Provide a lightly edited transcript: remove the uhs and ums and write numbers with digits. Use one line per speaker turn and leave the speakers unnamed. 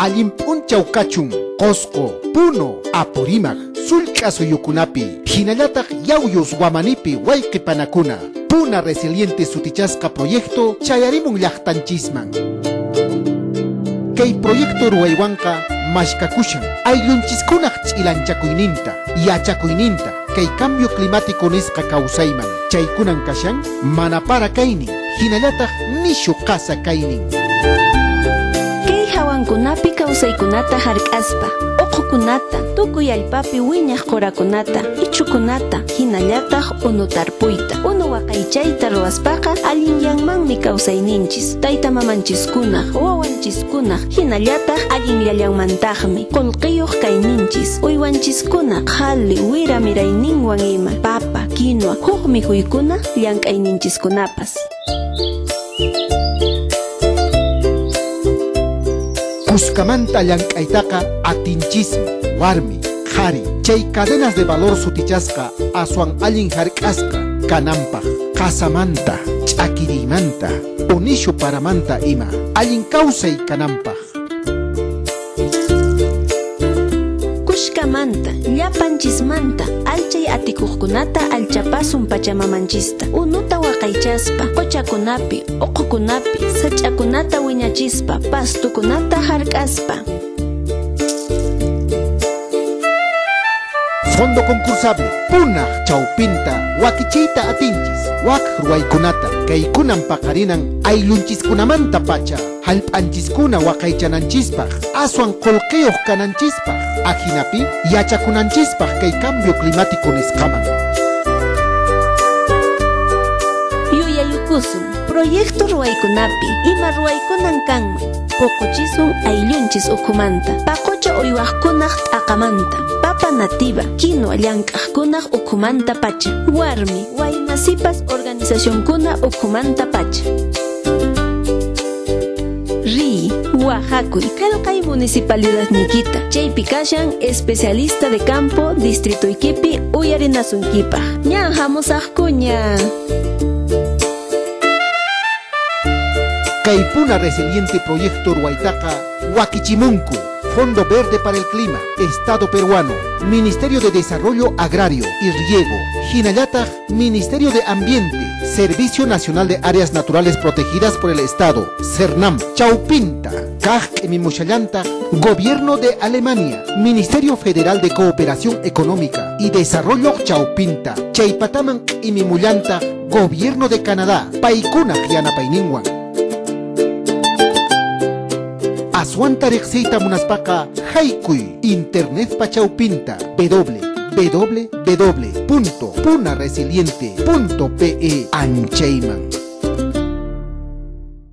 Allim punchaw kachun, qosqo, puno, apurimaq, sullk'asuyukunapi, hinallataq yawyus wamanipi wayqipanakuna. Puna Resiliente sutichasqa proyecto chayarimun llaqtanchisman. Kay proyecto ruwaywanqa mashkakushan, ayllunchikkunaq ch'ilanchakuyninta, yachakuyninta, kay cambio climático nisqa kawsayman. Chaykunan kashan mana para kaynin, hinallataq nishu qasa kaynin.
Kay hawankunapi kawsaykunata hark'aspa, uqukunata, tukuy allpapi wiñaq qurakunata, ichukunata, hinallataq unutarpuyta. Unu waqaychayta ruwaspaqa allinyanmanmi kawsayninchis. Tayta mamanchikkunaq, wawanchiskunaq, hinallataq allinllallanmantaqmi. Qullqiyuq kayninchis, uywanchikkunaq hali wira mirayninwan ima, papa, quinoa, huk mikhuykunaq llank'ayninchiskunapas.
Kuskamanta llank'aytaqa atinchismi, warmi, qhari, chay cadenas de valor sutichasqa aswan allin hark'asqa kananpaq, qasamanta, ch'akiriymanta, unishu paramanta ima, allin kawsay kananpaq.
Kushkamanta, llapanchismanta, alchay atikuqkunata alchapasun pachamamanchista. Unuta waqaychaspa, qochakunapi, uqukunapi, sach'akunata wiñachispa, pastukunata hark'aspa.
Fondo concursable, punaq chawpinta, wakichiyta atinchis, wak ruwaykunata, kaykunan paqarinan ayllunchikkunamanta pacha, hallp'anchiskuna waqaychananchispaq, aswan qullqiyuq kananchispaq, ajinapi yachakunanchispaq kay cambio climático nisqaman.
Yuyayukusun, proyecto ruwaykunapi, ima ruwaykunan kanman, puquchisun ayllunchis ukumanta, paqucha uywaqkunaq t'aqamanta, papa nativa, quinoa llank'aqkunaq ukumanta pacha, warmi, waynasipas organizacionkuna ukumanta pacha. Ri, Oaxacuy, Calcay Municipalidad Nikita, chaypi kashan especialista de campo, distrito Iquipi, uyarinasunkipa. Ñan hamusaqkuña.
Kay Puna Resiliente proyecto ruwaytaqa wakichimunku, Fondo Verde para el Clima, Estado Peruano, Ministerio de Desarrollo Agrario y Riego, hinallataq Ministerio de Ambiente, Servicio Nacional de Áreas Naturales Protegidas por el Estado, CERNAM, Chawpinta, Kaq Mimushallantaq, Gobierno de Alemania, Ministerio Federal de Cooperación Económica y Desarrollo Chawpinta, Chaypataman Imimullantaq, Gobierno de Canadá, Paykunaq yanapayninwan. Aswanta riqsiyta munaspaqa haykuy internet pachawpinta www.punaresiliente.pe anchayman.